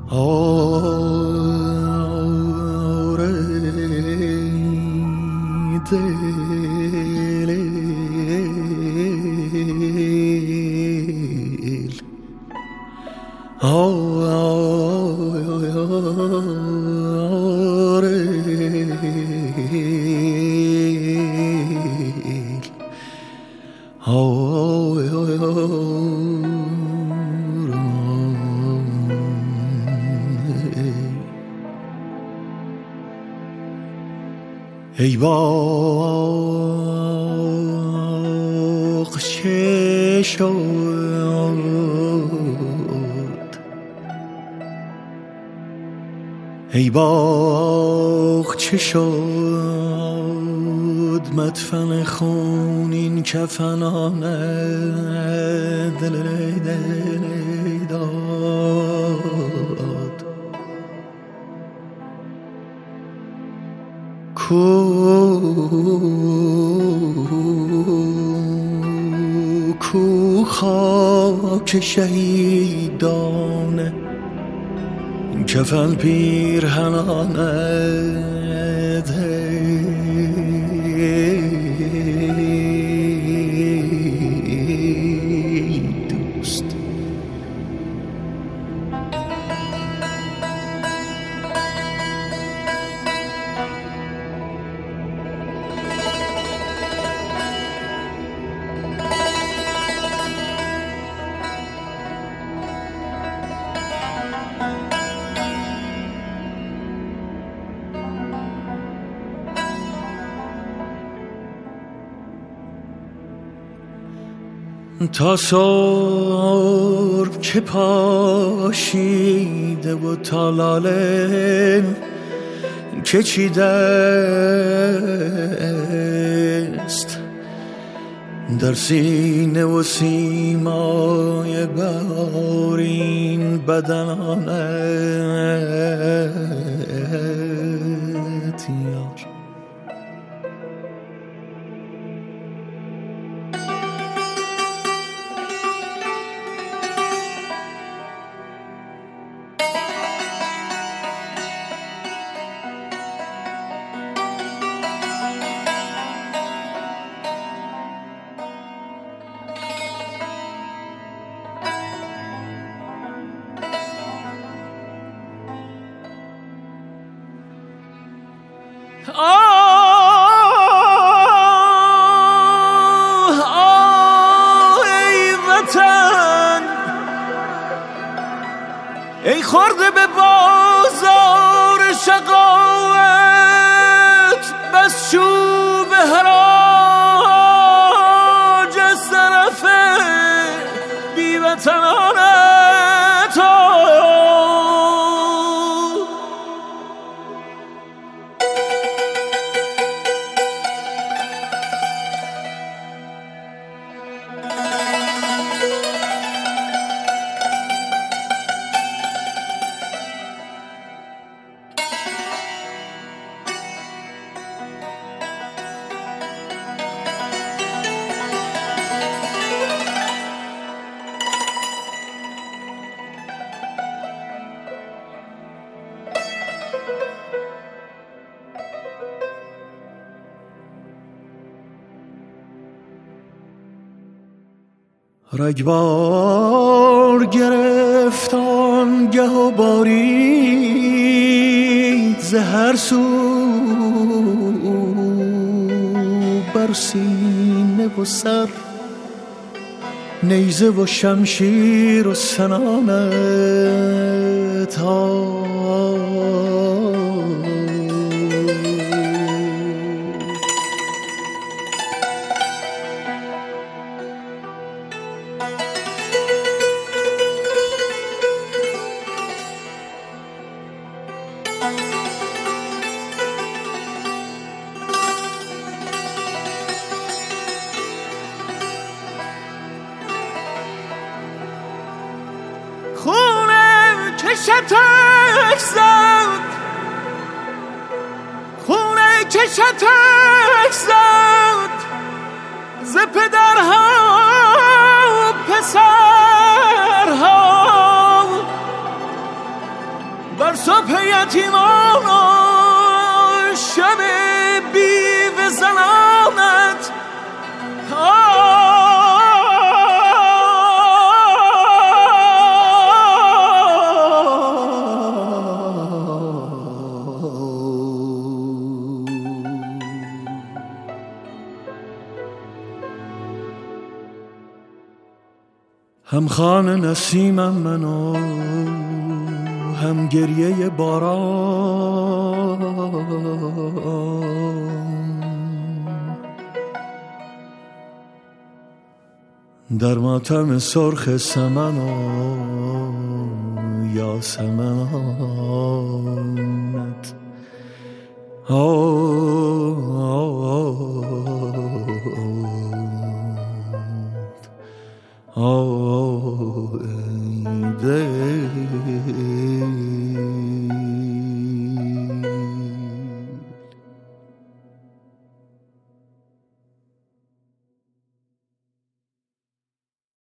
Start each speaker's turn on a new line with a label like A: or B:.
A: آره دل ای باغ چه شد، ای باغ چه شد، مدفن خونین کفنان دل داد. کو خاک شهیدان کفن پیرهنان دوست. تا صبح که پاشیده و تا لاله که چیده است در سینه و سیمای بارین بدنانت یار. ای وطن، ای خورده به بازار شقاوت، بس چوب حراج از طرف بی وطنانت. رگبار گرفت آنگه و بارید ز هر سو بر سینه و سر، نیزه و شمشیر و سنانت. خونه کشتک زد، خونه کشتک زد ز پدرها و پسرها. بر صبح یتیمان و شب بیوه زنانت هم خوان نسیمم من و هم گریه باران، در ماتم سرخ سمن و یاسمنانت. ای دل